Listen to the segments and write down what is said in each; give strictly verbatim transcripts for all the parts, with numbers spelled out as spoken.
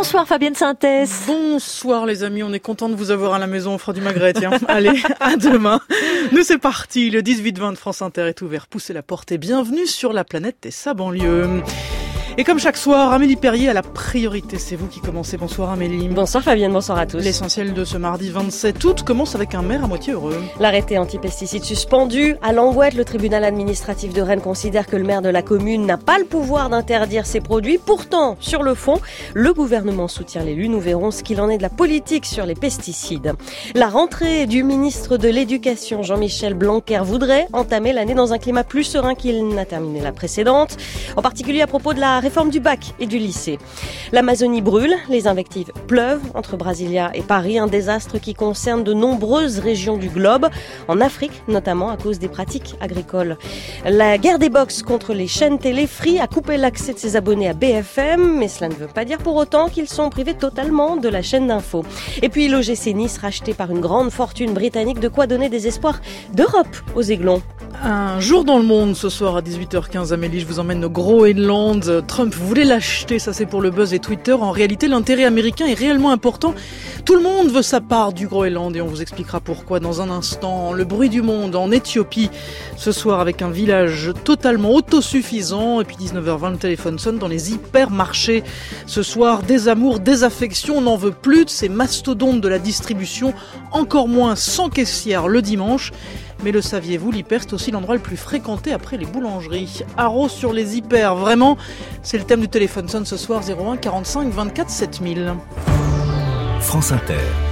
Bonsoir Fabienne Synthèse. Bonsoir les amis, on est content de vous avoir à la maison, on fera du magret, tiens. Allez, à demain. Nous c'est parti, le dix-huit vingt de France Inter est ouvert. Poussez la porte et bienvenue sur la planète et sa banlieue. Et comme chaque soir, Amélie Perrier a la priorité. C'est vous qui commencez. Bonsoir Amélie. Bonsoir Fabienne, bonsoir à tous. L'essentiel de ce mardi vingt-sept août commence avec un maire à moitié heureux. L'arrêté anti-pesticides suspendu. À Langouette, le tribunal administratif de Rennes considère que le maire de la commune n'a pas le pouvoir d'interdire ces produits. Pourtant, sur le fond, le gouvernement soutient l'élu. Nous verrons ce qu'il en est de la politique sur les pesticides. La rentrée du ministre de l'Éducation, Jean-Michel Blanquer, voudrait entamer l'année dans un climat plus serein qu'il n'a terminé la précédente. En particulier à propos de la réforme du bac et du lycée. L'Amazonie brûle, les invectives pleuvent entre Brasilia et Paris, un désastre qui concerne de nombreuses régions du globe, en Afrique notamment à cause des pratiques agricoles. La guerre des box contre les chaînes télé, Free a coupé l'accès de ses abonnés à B F M, mais cela ne veut pas dire pour autant qu'ils sont privés totalement de la chaîne d'info. Et puis l'O G C Nice racheté par une grande fortune britannique, de quoi donner des espoirs d'Europe aux Aiglons. Un jour dans le monde ce soir à dix-huit heures quinze, Amélie, je vous emmène au Groenland. Trump voulait l'acheter, ça c'est pour le buzz et Twitter. En réalité, l'intérêt américain est réellement important. Tout le monde veut sa part du Groenland et on vous expliquera pourquoi dans un instant. Le bruit du monde en Éthiopie, ce soir avec un village totalement autosuffisant. Et puis dix-neuf heures vingt, le téléphone sonne dans les hypermarchés. Ce soir, des amours, des affections, on n'en veut plus de ces mastodontes de la distribution, encore moins sans caissière le dimanche. Mais le saviez-vous, l'hyper, c'est aussi l'endroit le plus fréquenté après les boulangeries. Haro sur les hyper, vraiment, c'est le thème du téléphone sonne ce soir, zéro un quarante-cinq vingt-quatre sept mille. France Inter.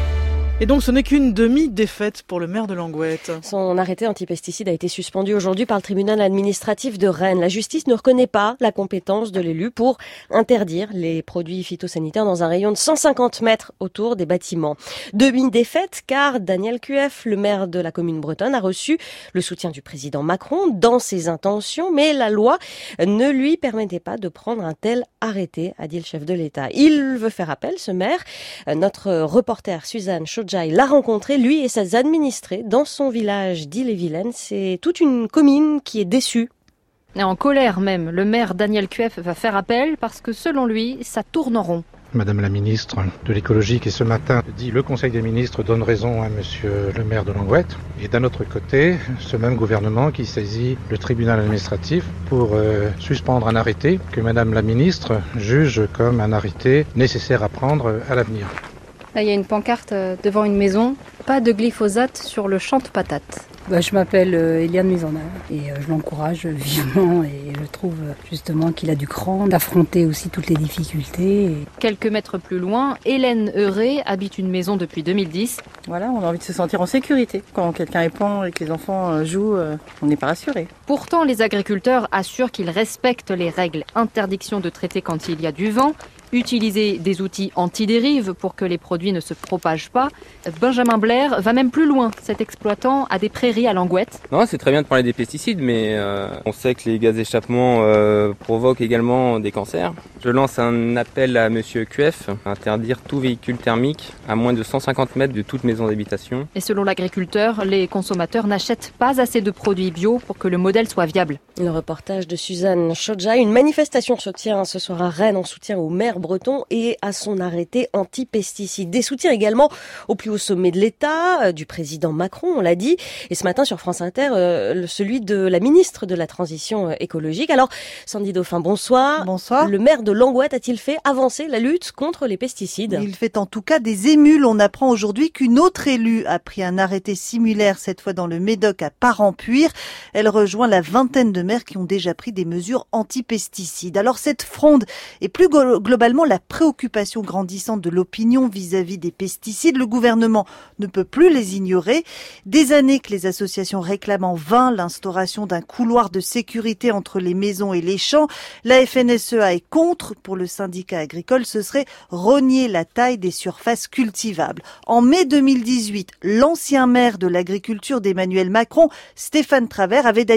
Et donc ce n'est qu'une demi-défaite pour le maire de Langouette. Son arrêté anti-pesticides a été suspendu aujourd'hui par le tribunal administratif de Rennes. La justice ne reconnaît pas la compétence de l'élu pour interdire les produits phytosanitaires dans un rayon de cent cinquante mètres autour des bâtiments. Demi-défaite car Daniel Cueff, le maire de la commune bretonne, a reçu le soutien du président Macron dans ses intentions, mais la loi ne lui permettait pas de prendre un tel arrêté, a dit le chef de l'État. Il veut faire appel, ce maire. Notre reporter Suzanne Chaud l'a rencontré, lui et ses administrés, dans son village d'Ille-et-Vilaine. C'est toute une commune qui est déçue. Et en colère même, le maire Daniel Cueff va faire appel parce que selon lui, ça tourne en rond. Madame la ministre de l'écologie qui ce matin dit le Conseil des ministres donne raison à monsieur le maire de Langouette. Et d'un autre côté, ce même gouvernement qui saisit le tribunal administratif pour euh, suspendre un arrêté que madame la ministre juge comme un arrêté nécessaire à prendre à l'avenir. Là, il y a une pancarte devant une maison, pas de glyphosate sur le champ de patates. Bah, je m'appelle euh, Eliane Maisonneuve et euh, je l'encourage vivement et je trouve euh, justement qu'il a du cran d'affronter aussi toutes les difficultés. Et... Quelques mètres plus loin, Hélène Euré habite une maison depuis deux mille dix. Voilà, on a envie de se sentir en sécurité. Quand quelqu'un est pend et que les enfants euh, jouent, euh, on n'est pas rassuré. Pourtant, les agriculteurs assurent qu'ils respectent les règles. Interdiction de traiter quand il y a du vent, utiliser des outils anti-dérive pour que les produits ne se propagent pas. Benjamin Blair va même plus loin. Cet exploitant a des prairies à Langouette. Non, c'est très bien de parler des pesticides, mais euh, on sait que les gaz d'échappement euh, provoquent également des cancers. Je lance un appel à monsieur Cueff, interdire tout véhicule thermique à moins de cent cinquante mètres de toute maison d'habitation. Et selon l'agriculteur, les consommateurs n'achètent pas assez de produits bio pour que le modèle soit viable. Le reportage de Suzanne Chodja. Une manifestation se tient ce soir à Rennes en soutien au maire breton et à son arrêté anti-pesticides. Des soutiens également au plus haut sommet de l'État, du président Macron, on l'a dit. Et ce matin sur France Inter, euh, celui de la ministre de la Transition écologique. Alors, Sandy Dauphin, bonsoir. Bonsoir. Le maire de Langouette a-t-il fait avancer la lutte contre les pesticides ? Il fait en tout cas des émules. On apprend aujourd'hui qu'une autre élue a pris un arrêté similaire, cette fois dans le Médoc à Parampuire. Elle rejoint la vingtaine de maires qui ont déjà pris des mesures anti-pesticides. Alors cette fronde est plus globalement la préoccupation grandissante de l'opinion vis-à-vis des pesticides. Le gouvernement ne peut plus les ignorer. Des années que les associations réclament en vain l'instauration d'un couloir de sécurité entre les maisons et les champs. La F N S E A est contre. Pour le syndicat agricole, ce serait rogner la taille des surfaces cultivables. En mai deux mille dix-huit, l'ancien maire de l'agriculture d'Emmanuel Macron, Stéphane Travers, avait d'ailleurs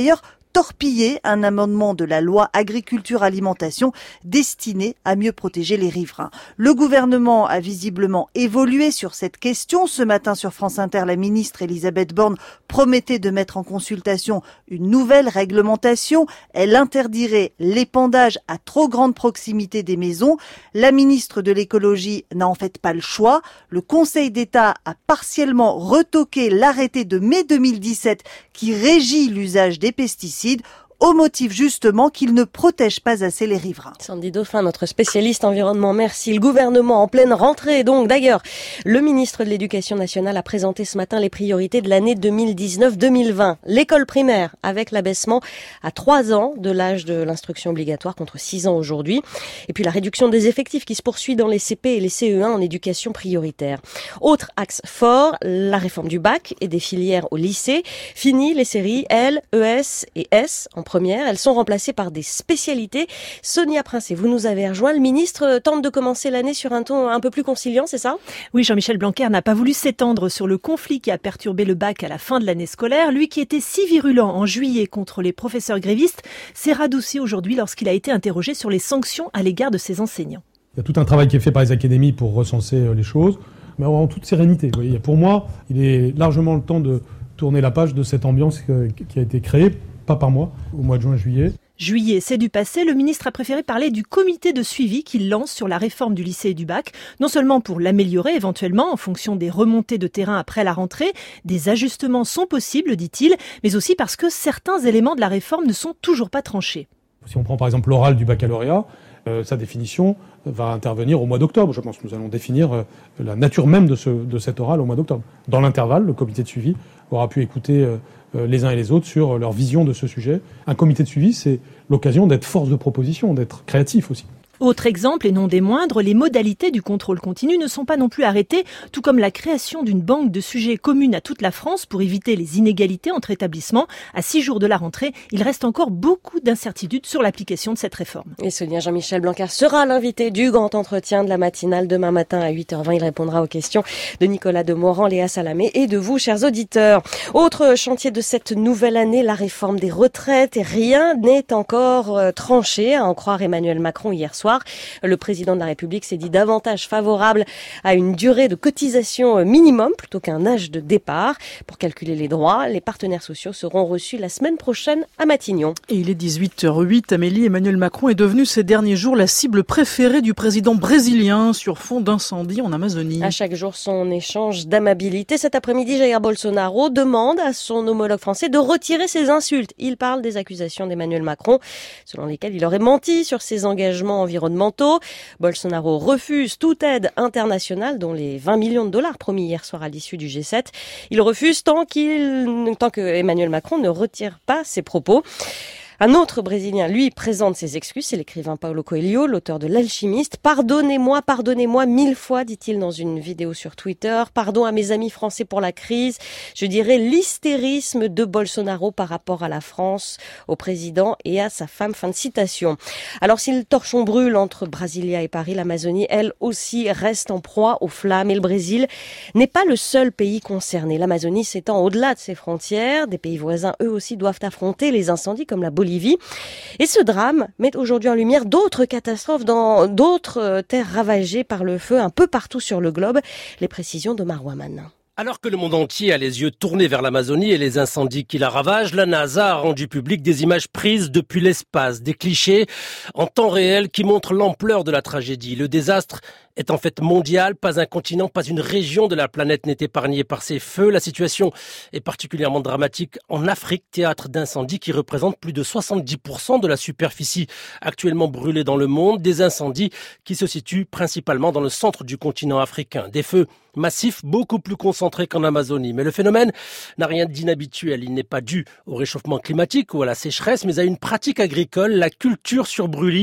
torpillé un amendement de la loi agriculture-alimentation destiné à mieux protéger les riverains. Le gouvernement a visiblement évolué sur cette question. Ce matin sur France Inter, la ministre Elisabeth Borne promettait de mettre en consultation une nouvelle réglementation. Elle interdirait l'épandage à trop grande proximité des maisons. La ministre de l'écologie n'a en fait pas le choix. Le Conseil d'État a partiellement retoqué l'arrêté de mai deux mille dix-sept qui régit l'usage des pesticides, au motif justement qu'il ne protège pas assez les riverains. Sandy Dauphin, notre spécialiste environnement, merci. Le gouvernement en pleine rentrée, donc d'ailleurs, le ministre de l'Éducation nationale a présenté ce matin les priorités de l'année deux mille dix-neuf deux mille vingt. L'école primaire, avec l'abaissement à trois ans de l'âge de l'instruction obligatoire contre six ans aujourd'hui. Et puis la réduction des effectifs qui se poursuit dans les C P et les C E un en éducation prioritaire. Autre axe fort, la réforme du bac et des filières au lycée. Fini les séries L, E S et S en première, elles sont remplacées par des spécialités. Sonia Princet, vous nous avez rejoint. Le ministre tente de commencer l'année sur un ton un peu plus conciliant, c'est ça? Oui, Jean-Michel Blanquer n'a pas voulu s'étendre sur le conflit qui a perturbé le bac à la fin de l'année scolaire. Lui qui était si virulent en juillet contre les professeurs grévistes s'est radouci aujourd'hui lorsqu'il a été interrogé sur les sanctions à l'égard de ses enseignants. Il y a tout un travail qui est fait par les académies pour recenser les choses, mais en toute sérénité. Vous voyez, pour moi, il est largement le temps de tourner la page de cette ambiance qui a été créée, pas par moi, au mois de juin-juillet. Juillet, c'est du passé. Le ministre a préféré parler du comité de suivi qu'il lance sur la réforme du lycée et du bac, non seulement pour l'améliorer éventuellement en fonction des remontées de terrain après la rentrée, des ajustements sont possibles, dit-il, mais aussi parce que certains éléments de la réforme ne sont toujours pas tranchés. Si on prend par exemple l'oral du baccalauréat, euh, sa définition va intervenir au mois d'octobre. Je pense que nous allons définir euh, la nature même de, ce, de cet oral au mois d'octobre. Dans l'intervalle, le comité de suivi aura pu écouter euh, les uns et les autres sur leur vision de ce sujet. Un comité de suivi, c'est l'occasion d'être force de proposition, d'être créatif aussi. Autre exemple, et non des moindres, les modalités du contrôle continu ne sont pas non plus arrêtées, tout comme la création d'une banque de sujets commune à toute la France pour éviter les inégalités entre établissements. À six jours de la rentrée, il reste encore beaucoup d'incertitudes sur l'application de cette réforme. Et Sonia Jean-Michel Blanquer sera l'invité du grand entretien de la matinale demain matin à huit heures vingt. Il répondra aux questions de Nicolas Demorand, Léa Salamé et de vous, chers auditeurs. Autre chantier de cette nouvelle année, la réforme des retraites. Et rien n'est encore tranché, à en croire Emmanuel Macron hier soir. Le président de la République s'est dit davantage favorable à une durée de cotisation minimum plutôt qu'un âge de départ. Pour calculer les droits, les partenaires sociaux seront reçus la semaine prochaine à Matignon. Et il est dix-huit heures huit. Amélie, Emmanuel Macron est devenu ces derniers jours la cible préférée du président brésilien sur fond d'incendie en Amazonie. À chaque jour, son échange d'amabilité. Cet après-midi, Jair Bolsonaro demande à son homologue français de retirer ses insultes. Il parle des accusations d'Emmanuel Macron, selon lesquelles il aurait menti sur ses engagements environnementaux. Bolsonaro refuse toute aide internationale, dont les vingt millions de dollars promis hier soir à l'issue du G sept. Il refuse tant qu'il, tant que Emmanuel Macron ne retire pas ses propos. Un autre Brésilien, lui, présente ses excuses. C'est l'écrivain Paulo Coelho, l'auteur de L'Alchimiste. « Pardonnez-moi, pardonnez-moi mille fois », dit-il dans une vidéo sur Twitter. « Pardon à mes amis français pour la crise. Je dirais l'hystérisme de Bolsonaro par rapport à la France, au président et à sa femme. » Fin de citation. Alors, si le torchon brûle entre Brasilia et Paris, l'Amazonie, elle aussi, reste en proie aux flammes. Et le Brésil n'est pas le seul pays concerné. L'Amazonie s'étend au-delà de ses frontières. Des pays voisins, eux aussi, doivent affronter les incendies comme la Bolivie. Et ce drame met aujourd'hui en lumière d'autres catastrophes dans d'autres terres ravagées par le feu un peu partout sur le globe. Les précisions de Marouaman. Alors que le monde entier a les yeux tournés vers l'Amazonie et les incendies qui la ravagent, la NASA a rendu public des images prises depuis l'espace, des clichés en temps réel qui montrent l'ampleur de la tragédie. Le désastre est en fait mondial, pas un continent, pas une région de la planète n'est épargnée par ces feux. La situation est particulièrement dramatique en Afrique, théâtre d'incendies qui représente plus de soixante-dix pour cent de la superficie actuellement brûlée dans le monde. Des incendies qui se situent principalement dans le centre du continent africain. Des feux massifs, beaucoup plus concentrés qu'en Amazonie. Mais le phénomène n'a rien d'inhabituel. Il n'est pas dû au réchauffement climatique ou à la sécheresse, mais à une pratique agricole, la culture sur brûlis.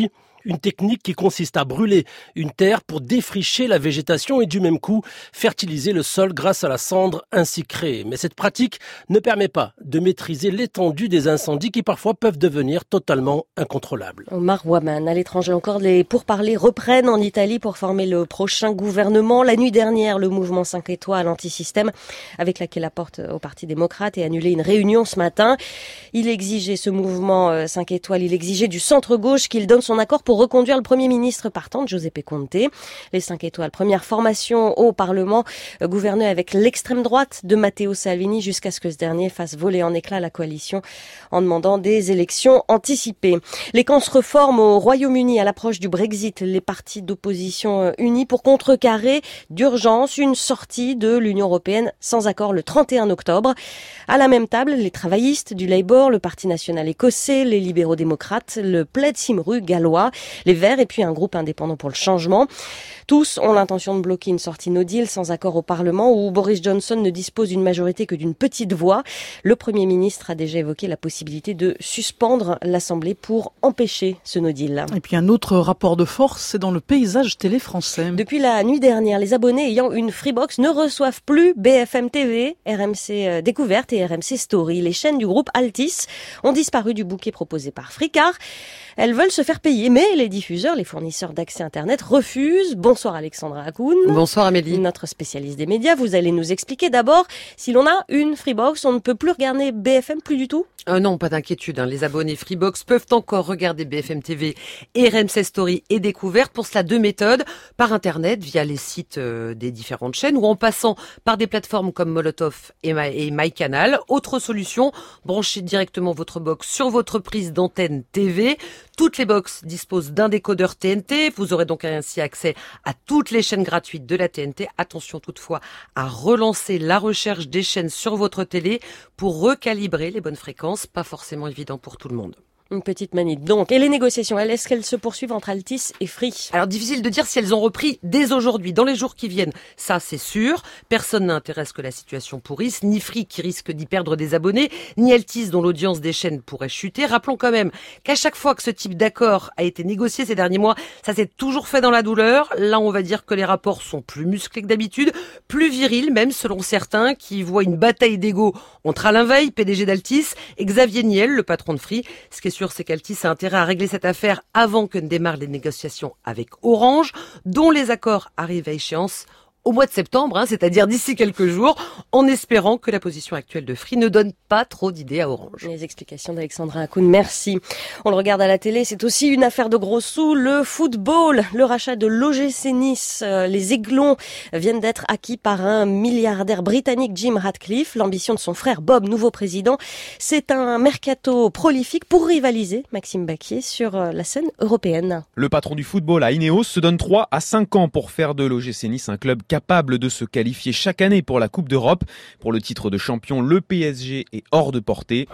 Une technique qui consiste à brûler une terre pour défricher la végétation et du même coup fertiliser le sol grâce à la cendre ainsi créée. Mais cette pratique ne permet pas de maîtriser l'étendue des incendies qui parfois peuvent devenir totalement incontrôlables. Omar Ouaman, à l'étranger encore, les pourparlers reprennent en Italie pour former le prochain gouvernement. La nuit dernière, le mouvement cinq étoiles anti-système, avec laquelle la porte au Parti démocrate, a annulé une réunion ce matin. Il exigeait, ce mouvement cinq étoiles, il exigeait du centre-gauche qu'il donne son accord pour reconduire le Premier ministre partant, Giuseppe Conte. Les cinq étoiles, première formation au Parlement, gouvernée avec l'extrême droite de Matteo Salvini jusqu'à ce que ce dernier fasse voler en éclats la coalition en demandant des élections anticipées. Les camps se reforment au Royaume-Uni à l'approche du Brexit. Les partis d'opposition unis pour contrecarrer d'urgence une sortie de l'Union européenne sans accord le trente et un octobre. À la même table, les travaillistes du Labour, le Parti national écossais, les libéraux démocrates, le Plaid Cymru gallois, les Verts et puis un groupe indépendant pour le changement. Tous ont l'intention de bloquer une sortie no deal sans accord au Parlement où Boris Johnson ne dispose d'une majorité que d'une petite voix. Le Premier ministre a déjà évoqué la possibilité de suspendre l'Assemblée pour empêcher ce no deal. Et puis un autre rapport de force, c'est dans le paysage télé français. Depuis la nuit dernière, les abonnés ayant une Freebox ne reçoivent plus B F M T V, R M C Découverte et R M C Story. Les chaînes du groupe Altis ont disparu du bouquet proposé par Fricard. Elles veulent se faire payer, mais les diffuseurs, les fournisseurs d'accès Internet refusent. Bonsoir Alexandra Hakoun. Bonsoir Amélie. Notre spécialiste des médias. Vous allez nous expliquer d'abord, si l'on a une Freebox, on ne peut plus regarder B F M, plus du tout ? Euh, non, pas d'inquiétude. Hein. Les abonnés Freebox peuvent encore regarder B F M T V et R M C Story et Découverte. Pour cela, deux méthodes. Par Internet, via les sites euh, des différentes chaînes, ou en passant par des plateformes comme Molotov et, My, et MyCanal. Autre solution, branchez directement votre box sur votre prise d'antenne T V. Toutes les box disposent d'un décodeur T N T. Vous aurez donc ainsi accès à toutes les chaînes gratuites de la T N T. Attention toutefois à relancer la recherche des chaînes sur votre télé pour recalibrer les bonnes fréquences. Pas forcément évident pour tout le monde. Une petite manip. Donc, et les négociations, est-ce qu'elles se poursuivent entre Altis et Free ? Alors, difficile de dire si elles ont repris dès aujourd'hui, dans les jours qui viennent. Ça, c'est sûr. Personne n'intéresse que la situation pourrisse. Ni Free qui risque d'y perdre des abonnés, ni Altis dont l'audience des chaînes pourrait chuter. Rappelons quand même qu'à chaque fois que ce type d'accord a été négocié ces derniers mois, ça s'est toujours fait dans la douleur. Là, on va dire que les rapports sont plus musclés que d'habitude, plus virils même selon certains qui voient une bataille d'ego entre Alain Veil, P D G d'Altis, et Xavier Niel, le patron de Free. Ce qui est sûr, c'est qu'Altis a intérêt à régler cette affaire avant que ne démarrent les négociations avec Orange, dont les accords arrivent à échéance au mois de septembre, hein, c'est-à-dire d'ici quelques jours, en espérant que la position actuelle de Free ne donne pas trop d'idées à Orange. Les explications d'Alexandra Hakoun, merci. On le regarde à la télé, c'est aussi une affaire de gros sous, le football, le rachat de l'O G C Nice. Les Aiglons viennent d'être acquis par un milliardaire britannique, Jim Ratcliffe. L'ambition de son frère Bob, nouveau président, c'est un mercato prolifique pour rivaliser, Maxime Baquier, sur la scène européenne. Le patron du football à Ineos se donne trois à cinq ans pour faire de l'O G C Nice un club capable de se qualifier chaque année pour la Coupe d'Europe. Pour le titre de champion, le P S G est hors de portée.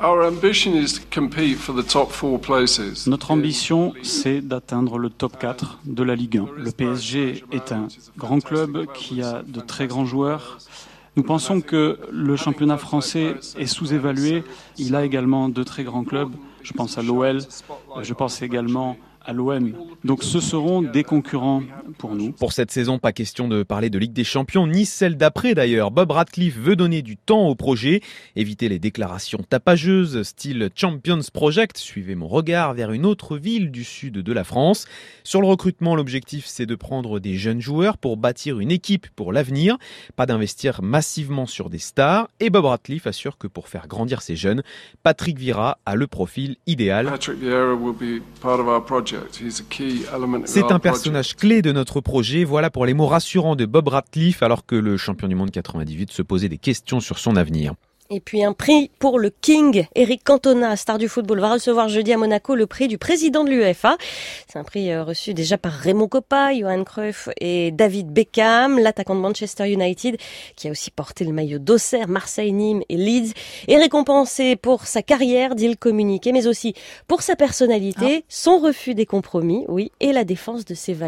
Notre ambition, c'est d'atteindre le top quatre de la Ligue un. Le P S G est un grand club qui a de très grands joueurs. Nous pensons que le championnat français est sous-évalué. Il a également de très grands clubs. Je pense à l'O L, je pense également à l'O M. Donc ce seront des concurrents pour nous. Pour cette saison, pas question de parler de Ligue des Champions, ni celle d'après d'ailleurs. Bob Ratcliffe veut donner du temps au projet, éviter les déclarations tapageuses, style Champions Project, suivez mon regard, vers une autre ville du sud de la France. Sur le recrutement, l'objectif c'est de prendre des jeunes joueurs pour bâtir une équipe pour l'avenir, pas d'investir massivement sur des stars. Et Bob Ratcliffe assure que pour faire grandir ces jeunes, Patrick Vieira a le profil idéal. Patrick Vieira will be part of our project. C'est un personnage clé de notre projet. Voilà pour les mots rassurants de Bob Ratcliffe alors que le champion du monde quatre-vingt-dix-huit se posait des questions sur son avenir. Et puis un prix pour le King. Eric Cantona, star du football, va recevoir jeudi à Monaco le prix du président de l'UEFA. C'est un prix reçu déjà par Raymond Kopa, Johan Cruyff et David Beckham, l'attaquant de Manchester United, qui a aussi porté le maillot d'Auxerre, Marseille, Nîmes et Leeds, est récompensé pour sa carrière, dit le communiqué, mais aussi pour sa personnalité, ah. son refus des compromis, oui, et la défense de ses valeurs.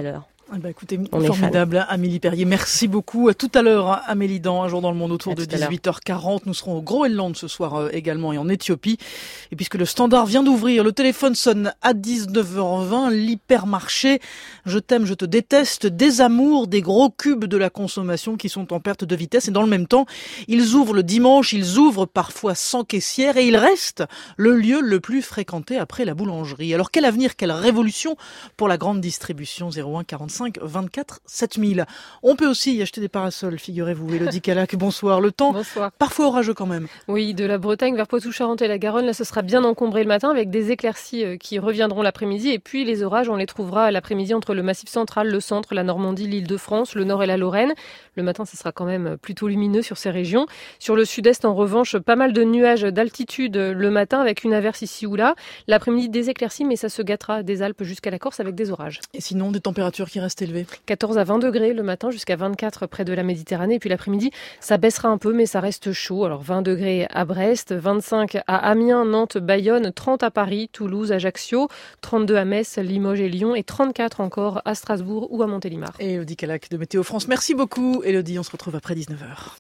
Ah bah écoutez, On formidable, Amélie Perrier. Merci beaucoup. À tout à l'heure, Amélie, dans Un jour dans le monde, autour à de tout à l'heure. dix-huit heures quarante. Nous serons au Groenland ce soir euh, également et en Éthiopie. Et puisque le Standard vient d'ouvrir, le téléphone sonne à dix-neuf heures vingt. L'hypermarché, je t'aime, je te déteste, des amours, des gros cubes de la consommation qui sont en perte de vitesse. Et dans le même temps, ils ouvrent le dimanche, ils ouvrent parfois sans caissière et ils restent le lieu le plus fréquenté après la boulangerie. Alors quel avenir, quelle révolution pour la grande distribution? Zéro un quarante-cinq vingt-quatre sept mille. On peut aussi y acheter des parasols, figurez-vous. Élodie Calac, bonsoir. Le temps, bonsoir. Parfois orageux quand même. Oui, de la Bretagne vers Poitou-Charentes et la Garonne, là ce sera bien encombré le matin avec des éclaircies qui reviendront l'après-midi. Et puis les orages, on les trouvera l'après-midi entre le Massif central, le centre, la Normandie, l'Île-de-France, le Nord et la Lorraine. Le matin, ce sera quand même plutôt lumineux sur ces régions. Sur le sud-est, en revanche, pas mal de nuages d'altitude le matin avec une averse ici ou là. L'après-midi, des éclaircies, mais ça se gâtera des Alpes jusqu'à la Corse avec des orages. Et sinon, des températures qui restent élevées? quatorze à vingt degrés le matin, jusqu'à vingt-quatre près de la Méditerranée. Et puis l'après-midi, ça baissera un peu, mais ça reste chaud. Alors vingt degrés à Brest, vingt-cinq à Amiens, Nantes, Bayonne, trente à Paris, Toulouse, Ajaccio, trente-deux à Metz, Limoges et Lyon et trente-quatre encore à Strasbourg ou à Montélimar. Et Élodie Calac de Météo France. Merci beaucoup, Élodie. On se retrouve après dix-neuf heures.